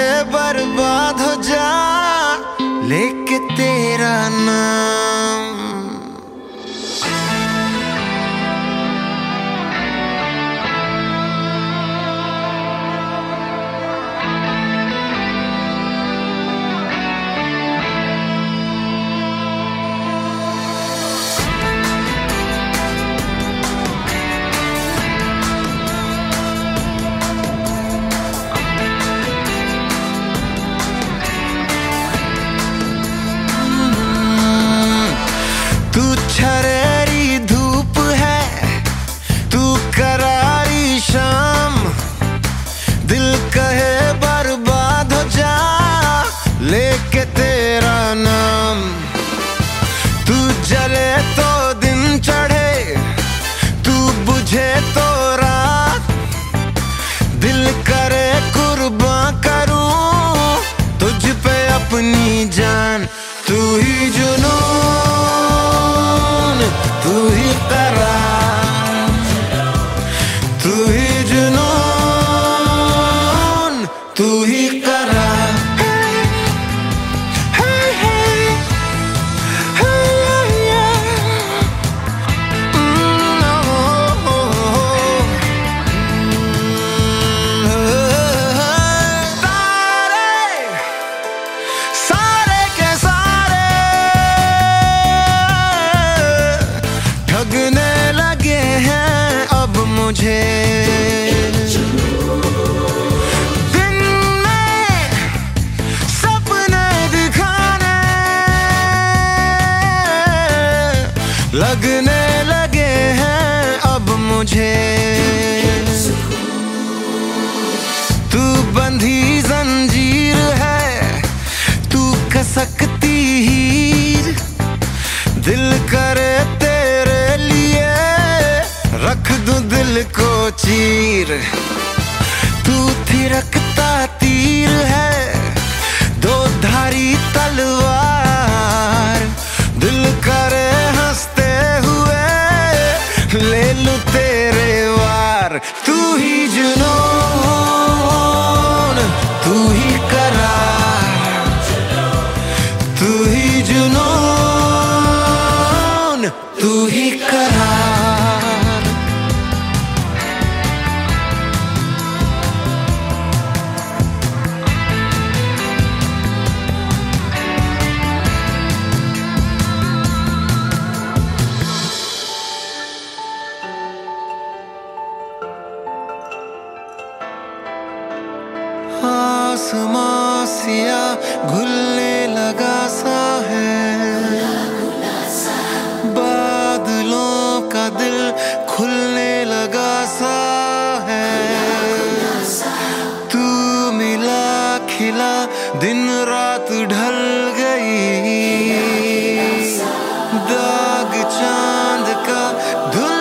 बर्बाद हो जा लेके तेरा नाम। तू छरेरी धूप है, तू करारी शाम, दिल कहे बर्बाद हो जा लेके तेरा नाम। तू जले तो दिन चढ़े, तू बुझे तो रात, दिल करे कुर्बान करूं तुझ पे अपनी जान। तू ही जुनून, तू ही करार, तू ही जुनून, तू ही करार। सारे के सारे ठगने लगे हैं अब मुझे। दिन में सपने दिखाने लगने लगे हैं अब मुझे। तू बंधी जंजीर है, तू कसकती हीर, दिल करे तेरे लिए रख दूं दिल को चीर। तू थिरकता तीर है, दो धारी तलवार, दिल करे हंसते हुए ले लूं तेरे वार। तू ही जुनून, तू ही करार, तू ही जुनून, तू ही करार। आसमां सिया घुलने लगा सा है, बादलों का दिल खुलने लगा सा है। तू मिला खिला दिन रात ढल गई, दाग चांद का धुल